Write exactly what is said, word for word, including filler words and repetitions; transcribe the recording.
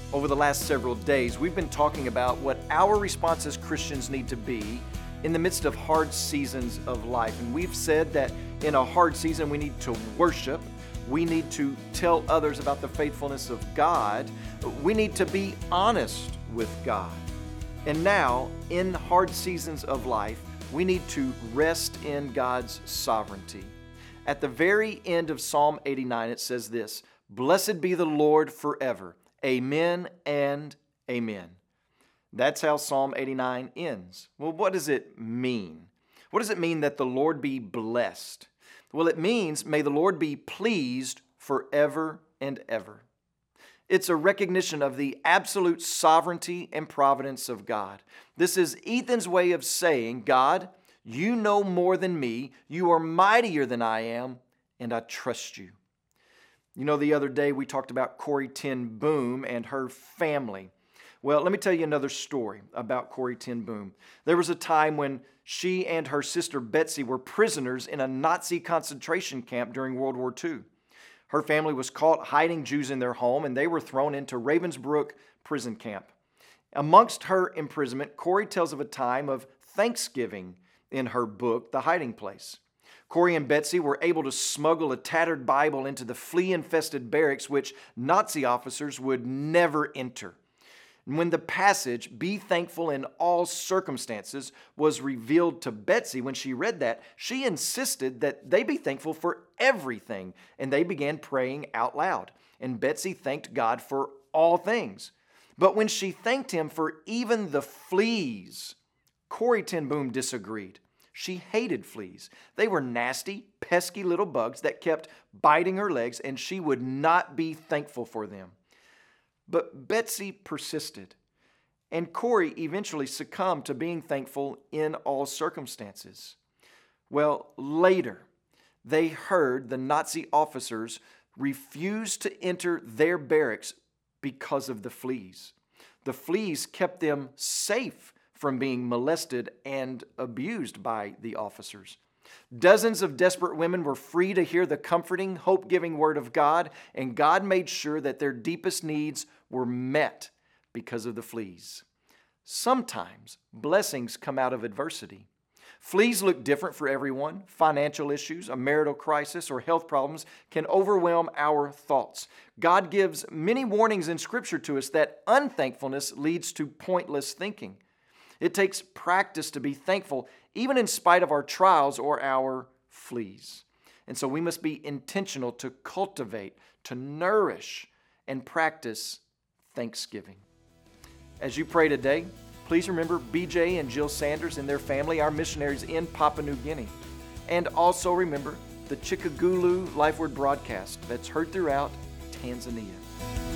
Over the last several days, we've been talking about what our response as Christians need to be in the midst of hard seasons of life. And we've said that in a hard season, we need to worship. We need to tell others about the faithfulness of God. We need to be honest with God. And now, in hard seasons of life, we need to rest in God's sovereignty. At the very end of Psalm eighty-nine, it says this, "Blessed be the Lord forever. Amen and amen." That's how Psalm eighty-nine ends. Well, what does it mean? What does it mean that the Lord be blessed? Well, it means, may the Lord be pleased forever and ever. It's a recognition of the absolute sovereignty and providence of God. This is Ethan's way of saying, God, you know more than me, you are mightier than I am, and I trust you. You know, the other day we talked about Corrie ten Boom and her family. Well, let me tell you another story about Corrie ten Boom. There was a time when she and her sister Betsy were prisoners in a Nazi concentration camp during World War Two. Her family was caught hiding Jews in their home, and they were thrown into Ravensbrück prison camp. Amongst her imprisonment, Corrie tells of a time of thanksgiving in her book, The Hiding Place. Corrie and Betsy were able to smuggle a tattered Bible into the flea-infested barracks, which Nazi officers would never enter. And when the passage, "Be thankful in all circumstances," was revealed to Betsy, when she read that, she insisted that they be thankful for everything, and they began praying out loud. And Betsy thanked God for all things. But when she thanked him for even the fleas, Corrie ten Boom disagreed. She hated fleas. They were nasty, pesky little bugs that kept biting her legs, and she would not be thankful for them. But Betsy persisted, and Corrie eventually succumbed to being thankful in all circumstances. Well, later, they heard the Nazi officers refused to enter their barracks because of the fleas. The fleas kept them safe from being molested and abused by the officers. Dozens of desperate women were free to hear the comforting, hope-giving word of God, and God made sure that their deepest needs were met because of the fleas. Sometimes blessings come out of adversity. Fleas look different for everyone. Financial issues, a marital crisis, or health problems can overwhelm our thoughts. God gives many warnings in Scripture to us that unthankfulness leads to pointless thinking. It takes practice to be thankful, even in spite of our trials or our fleas. And so we must be intentional to cultivate, to nourish, and practice thanksgiving. As you pray today, please remember B J and Jill Sanders and their family, our missionaries in Papua New Guinea. And also remember the Chikagulu Life Word broadcast that's heard throughout Tanzania.